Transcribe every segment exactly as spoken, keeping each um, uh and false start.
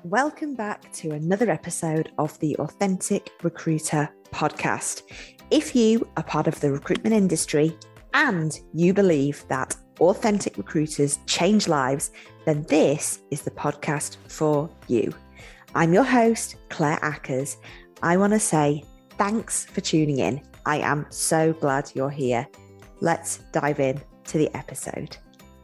welcome back to another episode of the Authentic Recruiter podcast. If you are part of the recruitment industry and you believe that authentic recruiters change lives, then this is the podcast for you. I'm your host, Claire Ackers. I want to say thanks for tuning in. I am so glad you're here. Let's dive in to the episode.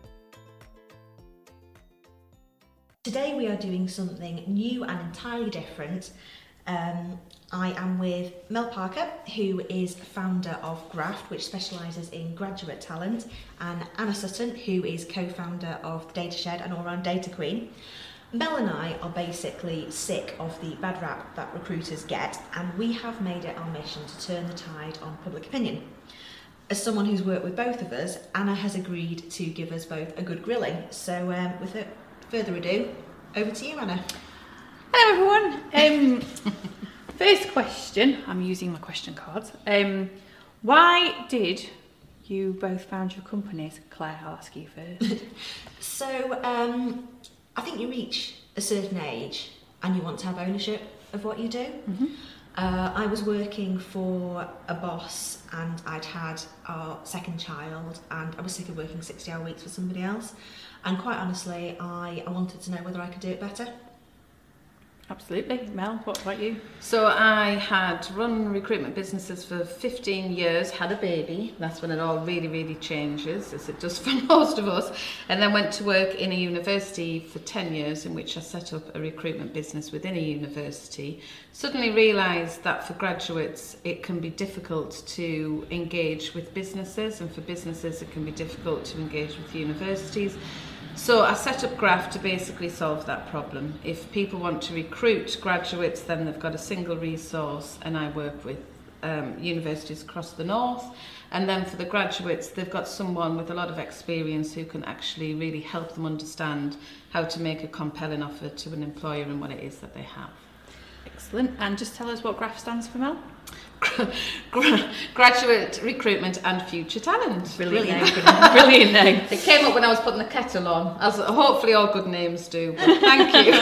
Today we are doing something new and entirely different. Um, I am with Mel Parker, who is founder of Graft, which specialises in graduate talent, and Anna Sutton, who is co-founder of Data Shed and all-round data queen. Mel and I are basically sick of the bad rap that recruiters get, and we have made it our mission to turn the tide on public opinion. As someone who's worked with both of us, Anna has agreed to give us both a good grilling. So um, without further ado, over to you, Anna. Hello everyone. Um, first question, I'm using my question cards. Um, why did you both found your companies? Claire, I'll ask you first. so um, I think you reach a certain age and you want to have ownership of what you do. Mm-hmm. Uh, I was working for a boss and I'd had our second child and I was sick of working sixty hour weeks for somebody else, and quite honestly I, I wanted to know whether I could do it better. Absolutely. Mel, what about you? So I had run recruitment businesses for fifteen years, had a baby. That's when it all really, really changes, as it does for most of us. And then went to work in a university for ten years, in which I set up a recruitment business within a university. Suddenly realised that for graduates, it can be difficult to engage with businesses, and for businesses, it can be difficult to engage with universities. So I set up Graft to basically solve that problem. If people want to recruit graduates, then they've got a single resource, and I work with um, universities across the north. And then for the graduates, they've got someone with a lot of experience who can actually really help them understand how to make a compelling offer to an employer and what it is that they have. Excellent. And just tell us what Graft stands for, Mel. Graduate Recruitment and Future Talent. Brilliant name. Brilliant name. It came up when I was putting the kettle on, as hopefully all good names do. But thank you.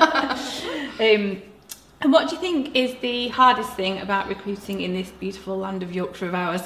um, and what do you think is the hardest thing about recruiting in this beautiful land of Yorkshire of ours?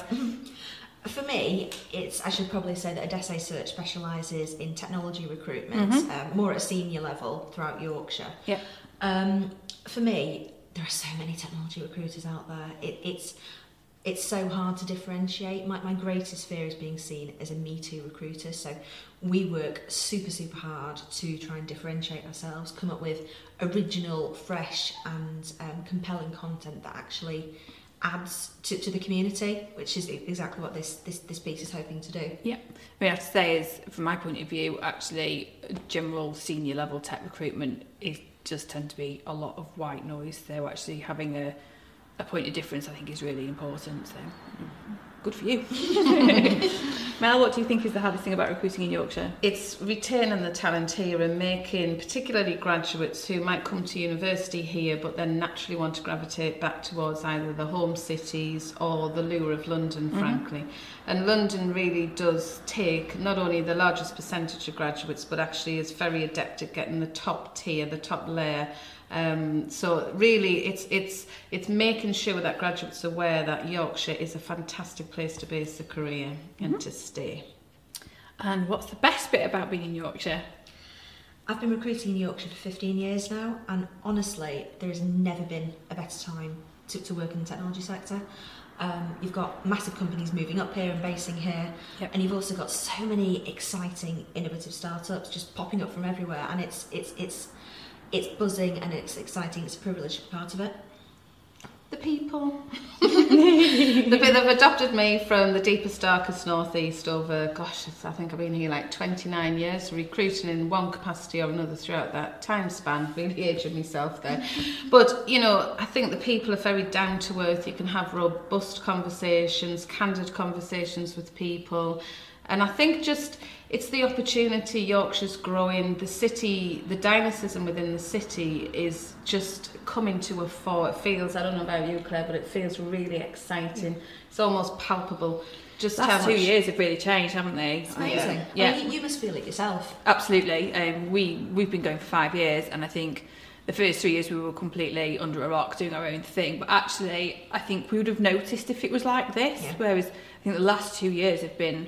For me, it's I should probably say that Adesse Search specialises in technology recruitment, mm-hmm. um, more at a senior level throughout Yorkshire. Yeah. Um, for me, there are so many technology recruiters out there. It, it's it's so hard to differentiate. My, my greatest fear is being seen as a Me Too recruiter. So we work super, super hard to try and differentiate ourselves, come up with original, fresh and um, compelling content that actually adds to, to the community, which is exactly what this, this, this piece is hoping to do. Yeah. I mean, I have to say is, from my point of view, actually, general senior level tech recruitment is just tend to be a lot of white noise. So actually having a, a point of difference, I think, is really important. So good for you. Mel, what do you think is the hardest thing about recruiting in Yorkshire? It's retaining the talent here and making particularly graduates who might come to university here but then naturally want to gravitate back towards either the home cities or the lure of London, mm-hmm. frankly. And London really does take not only the largest percentage of graduates but actually is very adept at getting the top tier, the top layer. Um, so really it's it's it's making sure that graduates are aware that Yorkshire is a fantastic place to base a career mm-hmm. and to stay. And what's the best bit about being in Yorkshire? I've been recruiting in Yorkshire for fifteen years now, and honestly there has never been a better time to, to work in the technology sector. Um, you've got massive companies moving up here and basing here, yep. and you've also got so many exciting innovative startups just popping up from everywhere, and it's it's it's It's buzzing and it's exciting. It's a privilege to be part of it. The people. they've, they've adopted me from the deepest, darkest northeast over, gosh, I think I've been here like twenty-nine years, recruiting in one capacity or another throughout that time span, really aging myself there. But, you know, I think the people are very down to earth. You can have robust conversations, candid conversations with people. And I think just it's the opportunity. Yorkshire's growing. The city, the dynamism within the city is just coming to a fore. It feels, I don't know about you, Claire, but it feels really exciting. It's almost palpable. Just Last how much... two years have really changed, haven't they? It's amazing. Yeah, I mean, you must feel it yourself. Absolutely. Um, we we've been going for five years, and I think the first three years we were completely under a rock doing our own thing, but actually I think we would have noticed if it was like this, Yeah. whereas I think the last two years have been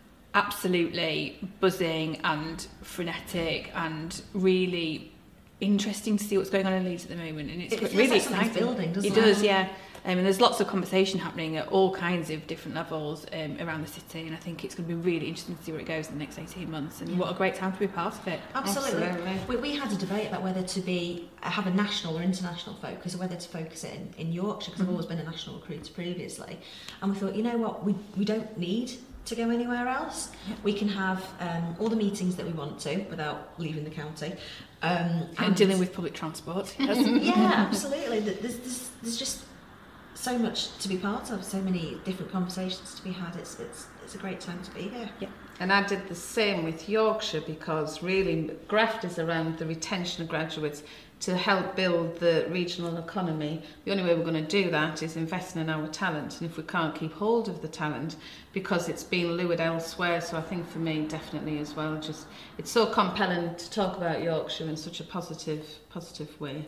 absolutely buzzing and frenetic and really interesting to see what's going on in Leeds at the moment, and it's It feels really like something's exciting. building, doesn't it it? does, yeah. Um, and there's lots of conversation happening at all kinds of different levels um, around the city, and I think it's going to be really interesting to see where it goes in the next eighteen months, and Yeah. what a great time to be part of it. Absolutely. Absolutely. We, we had a debate about whether to be have a national or international focus, or whether to focus it in, in Yorkshire, because Mhm. I've always been a national recruiter previously. And we thought, you know what, we, we don't need to go anywhere else. Yeah. We can have um, all the meetings that we want to without leaving the county. Um, And dealing with public transport. Yes. Yeah, absolutely. Th- There's, there's, there's just so much to be part of, so many different conversations to be had. It's, it's, it's a great time to be here. And I did the same with Yorkshire, because really Graft is around the retention of graduates to help build the regional economy. The only way we're going to do that is investing in our talent, and if we can't keep hold of the talent because it's being lured elsewhere. So I think for me, definitely as well, just it's so compelling to talk about Yorkshire in such a positive positive way.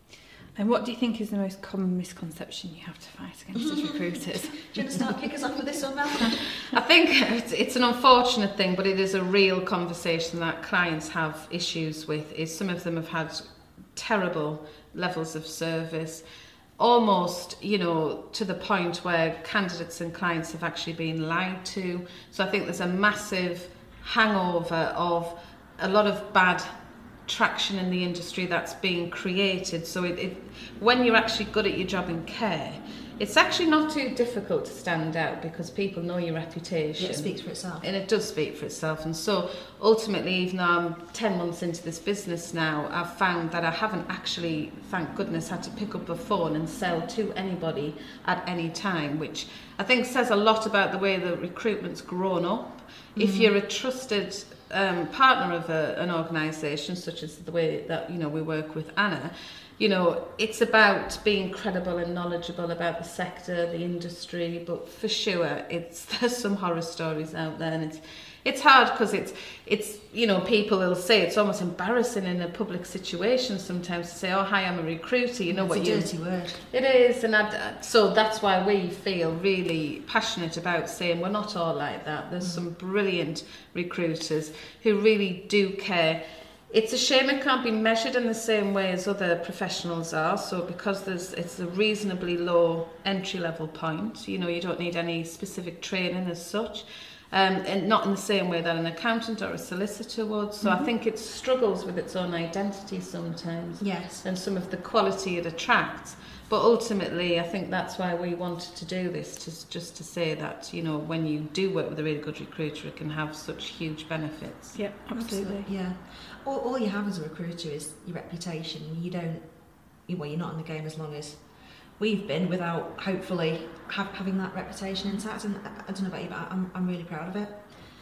And what do you think is the most common misconception you have to fight against as recruiters? Do you want to start kick us off with this one, Mel? I think it's, it's an unfortunate thing, but it is a real conversation that clients have issues with. Is some of them have had terrible levels of service, almost, you know, to the point where candidates and clients have actually been lied to. So I think there's a massive hangover of a lot of bad traction in the industry that's being created. So it, it when you're actually good at your job in care, it's actually not too difficult to stand out, because people know your reputation. Yeah, it speaks for itself. And it does speak for itself. And so ultimately, even though I'm ten months into this business now, I've found that I haven't actually, thank goodness, had to pick up a phone and sell to anybody at any time, which I think says a lot about the way that recruitment's grown up. Mm-hmm. If you're a trusted um, partner of a, an organisation, such as the way that, you know, we work with Anna, you know, it's about being credible and knowledgeable about the sector, the industry, but for sure, it's there's some horror stories out there, and it's it's hard because it's it's you know, people will say it's almost embarrassing in a public situation sometimes to say, oh, hi, I'm a recruiter, you know. It's what a you dirty word. It is, and I, so that's why we feel really passionate about saying we're not all like that. There's mm. some brilliant recruiters who really do care. It's a shame it can't be measured in the same way as other professionals are. So because there's, it's a reasonably low entry level point, you know, you don't need any specific training as such, um, and not in the same way that an accountant or a solicitor would. So mm-hmm. I think it struggles with its own identity sometimes. Yes. And some of the quality it attracts. But ultimately, I think that's why we wanted to do this, to, just to say that, you know, when you do work with a really good recruiter, it can have such huge benefits. Yeah, absolutely. absolutely. Yeah. All, all you have as a recruiter is your reputation. You don't, you, well, you're not in the game as long as we've been without hopefully have, having that reputation intact. And I, I don't know about you, but I'm, I'm really proud of it.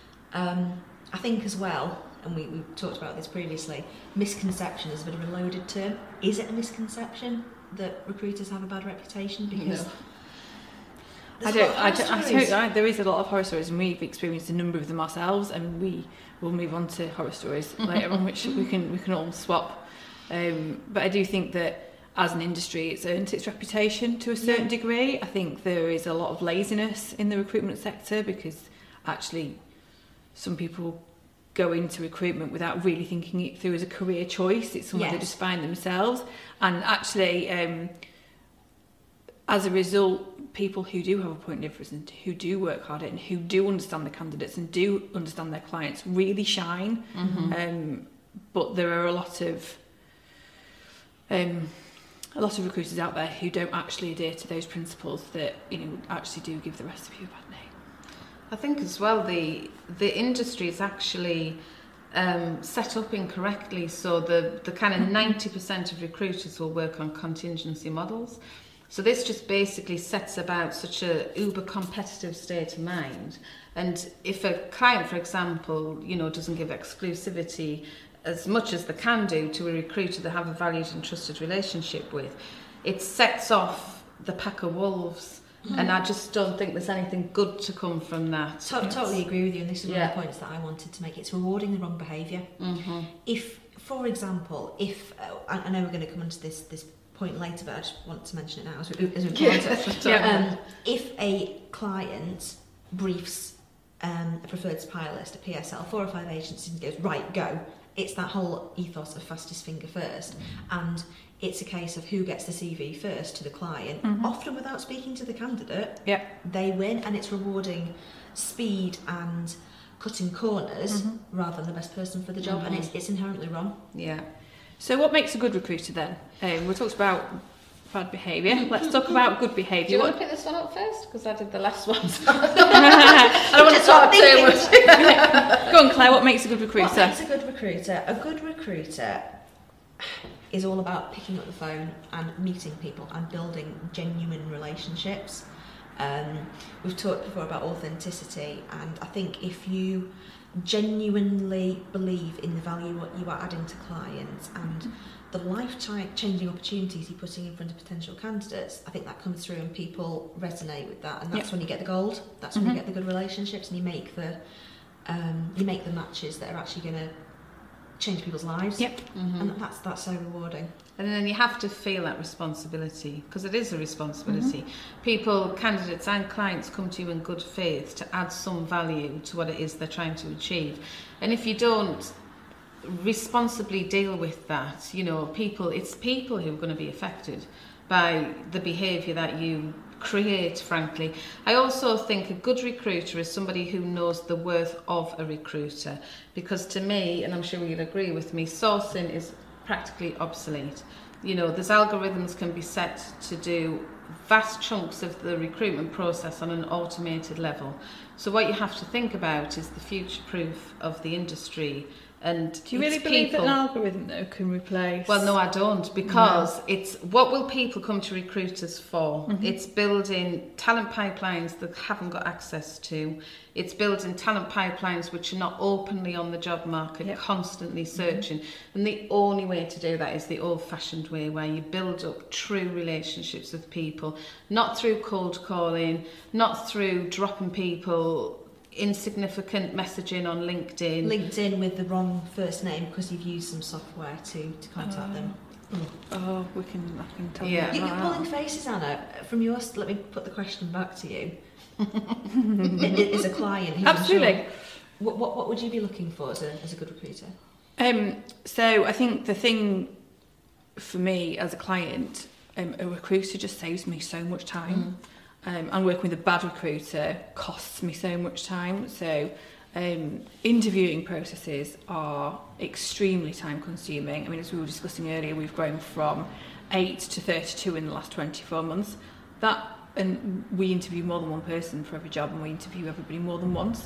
Um, I think as well, and we, we talked about this previously, misconception is a bit of a loaded term. Is it a misconception that recruiters have a bad reputation? Because No. I don't, I don't, I don't, I, there is a lot of horror stories, and we've experienced a number of them ourselves, and we will move on to horror stories later on, which we can we can all swap. Um, but I do think that as an industry, it's earned its reputation to a certain Yeah. degree. I think there is a lot of laziness in the recruitment sector, because actually some people go into recruitment without really thinking it through as a career choice. It's somewhere Yes. they just find themselves, and actually um, as a result, people who do have a point of difference and who do work hard and who do understand the candidates and do understand their clients really shine. Mm-hmm. Um, but there are a lot of um, a lot of recruiters out there who don't actually adhere to those principles that, you know, actually do give the rest of you a bad name. I think as well the the industry is actually um, set up incorrectly. So the the kind of ninety percent of recruiters will work on contingency models. So this just basically sets about such a uber competitive state of mind. And if a client, for example, you know, doesn't give exclusivity as much as they can do to a recruiter they have a valued and trusted relationship with, it sets off the pack of wolves. Mm-hmm. And I just don't think there's anything good to come from that. To- totally agree with you, and this is one Yeah. of the points that I wanted to make. It's rewarding the wrong behaviour. Mm-hmm. If, for example, if uh, I, I know we're going to come onto this this point later, but I just want to mention it now as we, as we Yes. um, if a client briefs um, a preferred supplier list, a P S L, four or five agencies, and goes, right, go. It's that whole ethos of fastest finger first, and it's a case of who gets the C V first to the client, Mhm. often without speaking to the candidate. Yeah. They win, and it's rewarding speed and cutting corners Mhm. rather than the best person for the job, Mhm. and it's, it's inherently wrong. Yeah. So what makes a good recruiter then? Um, we talked about bad behaviour. Let's talk about good Do behaviour. you What- want to pick this one up first? Because I did the last one. So I don't want to talk too much. Go on, Claire. What makes a good What recruiter? makes a good recruiter? A good recruiter is all about picking up the phone and meeting people and building genuine relationships. Um, we've talked before about authenticity, and I think if you genuinely believe in the value what you are adding to clients and the life-changing opportunities you're putting in front of potential candidates, I think that comes through and people resonate with that, and that's Yep. when you get the gold. That's when Mhm. you get the good relationships, and you make the um, you make the matches that are actually going to change people's lives. Yep. Mhm. And that's that's so rewarding. And then you have to feel that responsibility, because it is a responsibility. People, candidates and clients come to you in good faith to add some value to what it is they're trying to achieve. And if you don't responsibly deal with that, you know, people, it's people who are going to be affected by the behaviour that you create, frankly. I also think a good recruiter is somebody who knows the worth of a recruiter, because to me, and I'm sure you'll agree with me, sourcing is practically obsolete. You know, there's algorithms can be set to do vast chunks of the recruitment process on an automated level. So what you have to think about is the future proof of the industry. And Do you really it's believe people. that an algorithm though can replace? Well, no, I don't, because it's what will people come to recruiters for? Mhm. It's building talent pipelines that haven't got access to. It's building talent pipelines which are not openly on the job market, Yep. constantly searching. And the only way to do that is the old-fashioned way, where you build up true relationships with people, not through cold calling, not through dropping people insignificant messaging on LinkedIn. LinkedIn with the wrong first name because you've used some software to, to contact them. Oh, we can. I can tell Yeah. you You're that. pulling faces, Anna. From yours, let me put the question back to you. As a client, who's Absolutely. unsure, what, what what would you be looking for as a as a good recruiter? Um, so I think the thing for me as a client, um, a recruiter just saves me so much time. Um, and working with a bad recruiter costs me so much time. So um, interviewing processes are extremely time consuming. I mean, as we were discussing earlier, we've grown from eight to thirty-two in the last twenty-four months. That, and we interview more than one person for every job, and we interview everybody more than once.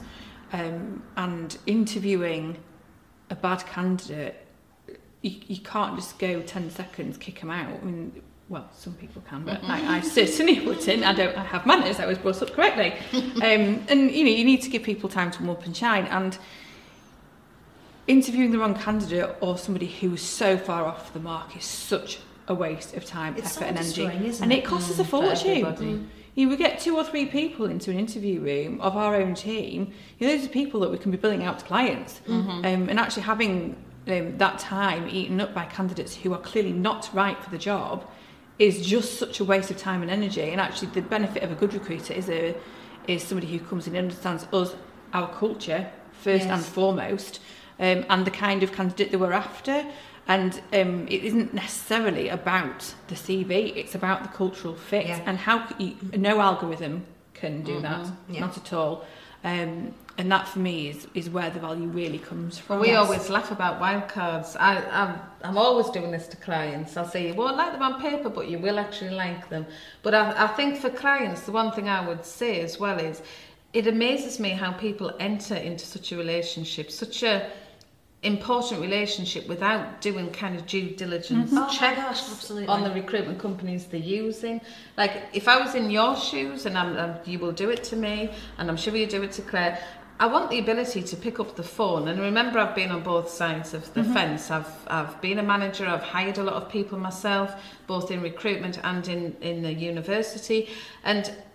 Um, and interviewing a bad candidate, you, you can't just go ten seconds, kick them out. I mean, well, some people can, but I, I certainly wouldn't. I don't. I have manners. I was brought up correctly, um, and you know, you need to give people time to warm up and shine. And interviewing the wrong candidate or somebody who is so far off the mark is such a waste of time, It's effort, and energy, soul-destroying, isn't and it? it costs us a Mm, for fortune. everybody. You would get two or three people into an interview room of our own team. You know, those are people that we can be billing out to clients, Mm-hmm. um, and actually having um, that time eaten up by candidates who are clearly not right for the job is just such a waste of time and energy. And actually, the benefit of a good recruiter is a is somebody who comes in and understands us, our culture first Yes. and foremost, um, and the kind of candidate that we're after. And um, it isn't necessarily about the C V, it's about the cultural fit. Yeah. And how c- you, no algorithm can do Mhm. that, Yeah. not at all. Um, and that for me is, is where the value really comes from. Well, we Yes. always laugh about wildcards. I, I'm, I'm always doing this to clients. I'll say, you won't like them on paper, but you will actually like them. But I, I think for clients, the one thing I would say as well is, it amazes me how people enter into such a relationship, such a important relationship, without doing kind of due diligence Oh my checks gosh, absolutely. on the recruitment companies they're using. Like, if I was in your shoes, and I'm, I'm, you will do it to me, and I'm sure you do it to Claire, I want the ability to pick up the phone. And remember, I've been on both sides of the Mhm. fence. I've I've been a manager. I've hired a lot of people myself, both in recruitment and in in the university. And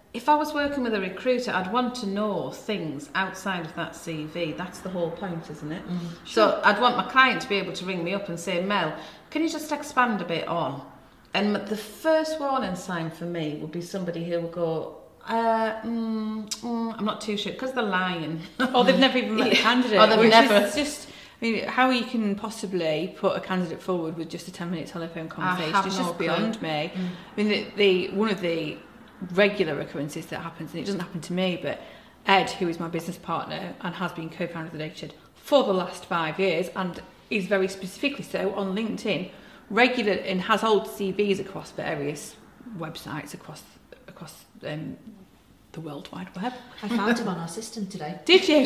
if I was working with a recruiter, I'd want to know things outside of that C V. That's the whole point, isn't it? Mm, sure. So I'd want my client to be able to ring me up and say, Mel, can you just expand a bit on? And the first warning sign for me would be somebody who would go, uh, mm, mm, I'm not too sure, because they're lying. Or they've never even met a candidate. Or they've which never. Is just, I mean, how you can possibly put a candidate forward with just a ten-minute telephone conversation is no just clue. beyond me. Mm. I mean, the, the one of the regular occurrences that happens, and it doesn't happen to me, but Ed, who is my business partner and has been co-founder of the Data Shed for the last five years, and is very specifically so on LinkedIn, regular and has old C Vs across various websites across across um, the World Wide Web. I found him on our system today. Did you?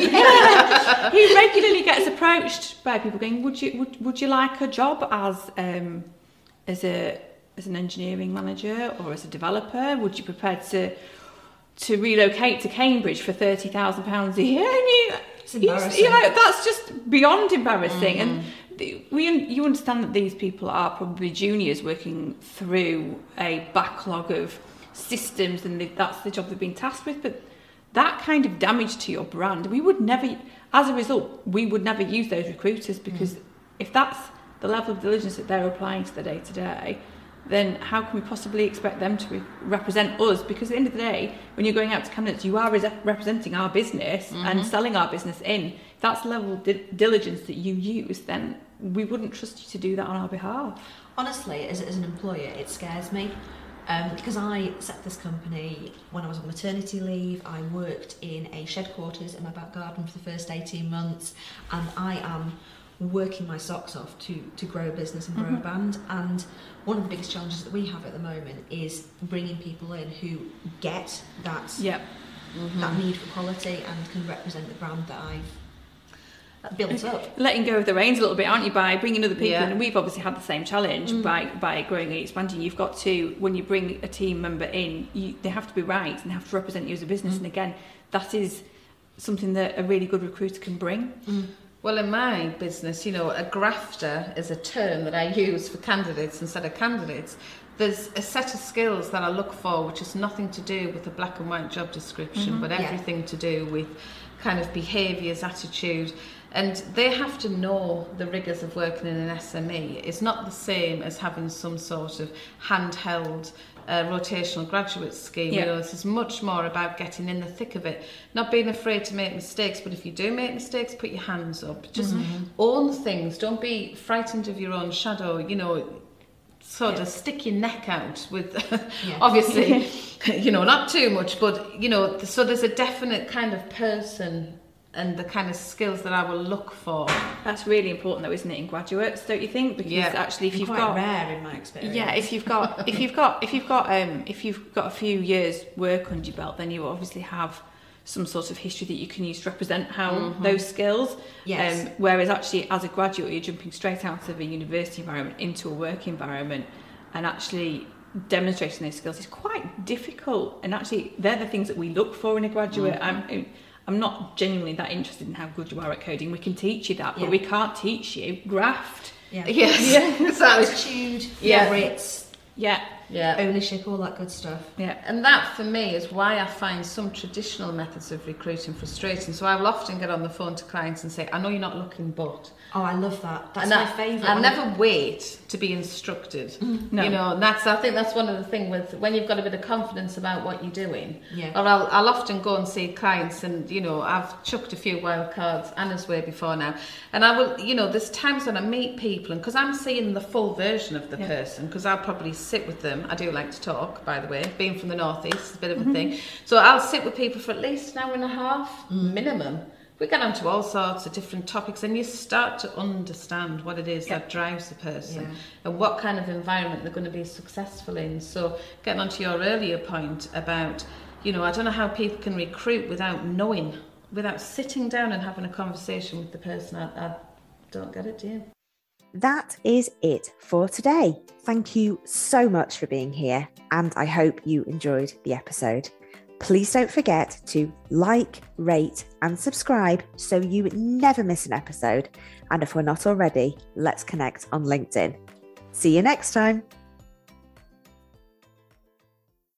He regularly gets approached by people going, "Would you would, would you like a job as um, as a as an engineering manager or as a developer? Would you be prepared to to relocate to Cambridge for thirty thousand pounds a year?" And you, it's embarrassing. You know, that's just beyond embarrassing. Mm-hmm. And the, we you understand that these people are probably juniors working through a backlog of systems, and they, that's the job they've been tasked with. But that kind of damage to your brand, we would never, as a result, we would never use those recruiters, because mm. if that's the level of diligence that they're applying to the day to day, then how can we possibly expect them to re- represent us? Because at the end of the day, when you're going out to candidates, you are re- representing our business mm-hmm. and selling our business in. If that's the level of di- diligence that you use, then we wouldn't trust you to do that on our behalf. Honestly, as, as an employer, it scares me. Um, because I set this company when I was on maternity leave. I worked in a shed quarters in my back garden for the first eighteen months, and I am working my socks off to to grow a business and grow mm-hmm. a band. And one of the biggest challenges that we have at the moment is bringing people in who get that yep. mm-hmm. that need for quality and can represent the brand that I've built up. Letting go of the reins a little bit, aren't you, by bringing other people yeah. in? And we've obviously had the same challenge mm. by by growing and expanding. You've got to, when you bring a team member in, you, they have to be right and they have to represent you as a business. Mm. And again, that is something that a really good recruiter can bring. Mm. Well, in my business, you know, a grafter is a term that I use for candidates instead of candidates. There's a set of skills that I look for which has nothing to do with the black and white job description, mm-hmm. but everything yeah. to do with kind of behaviours, attitude. And they have to know the rigours of working in an S M E. It's not the same as having some sort of handheld uh, rotational graduate scheme. Yeah. You know, this is much more about getting in the thick of it, not being afraid to make mistakes. But if you do make mistakes, put your hands up. Just mm-hmm. own things. Don't be frightened of your own shadow. You know, sort yeah. of stick your neck out with, yeah. obviously, you know, not too much, but you know, so there's a definite kind of person and the kind of skills that I will look for. That's really important though, isn't it, in graduates, don't you think? Because yeah. actually if and you've quite got rare in my experience. Yeah, if you've got if you've got if you've got um if you've got a few years work under your belt, then you obviously have some sort of history that you can use to represent how mm-hmm. those skills. Yes. Um, whereas actually as a graduate you're jumping straight out of a university environment into a work environment, and actually demonstrating those skills is quite difficult. And actually they're the things that we look for in a graduate. Mm-hmm. I'm I'm not genuinely that interested in how good you are at coding. We can teach you that, but yeah. we can't teach you graft. Yeah. Yes. Yeah. So attitude, yeah. merits, yeah. yeah, ownership, all that good stuff. Yeah. And that for me is why I find some traditional methods of recruiting frustrating. So I will often get on the phone to clients and say, I know you're not looking, but... Oh, I love that. That's and my I, favourite. I never wait to be instructed. Mm. No. You know, and that's, I think that's one of the things with when you've got a bit of confidence about what you're doing. Yeah. Or I'll, I'll often go and see clients and, you know, I've chucked a few wild cards Anna's way before now. And I will, you know, there's times when I meet people, and because I'm seeing the full version of the yeah. person, because I'll probably sit with them. I do like to talk, by the way, being from the northeast, it's a bit of a mm-hmm. thing. So I'll sit with people for at least an hour and a half, mm. minimum. We get onto all sorts of different topics, and you start to understand what it is yeah. that drives the person yeah. and what kind of environment they're going to be successful in. So getting onto your earlier point about, you know, I don't know how people can recruit without knowing, without sitting down and having a conversation with the person. I, I don't get it, do you? That is it for today. Thank you so much for being here, and I hope you enjoyed the episode. Please don't forget to like, rate and subscribe so you never miss an episode. And if we're not already, let's connect on LinkedIn. See you next time.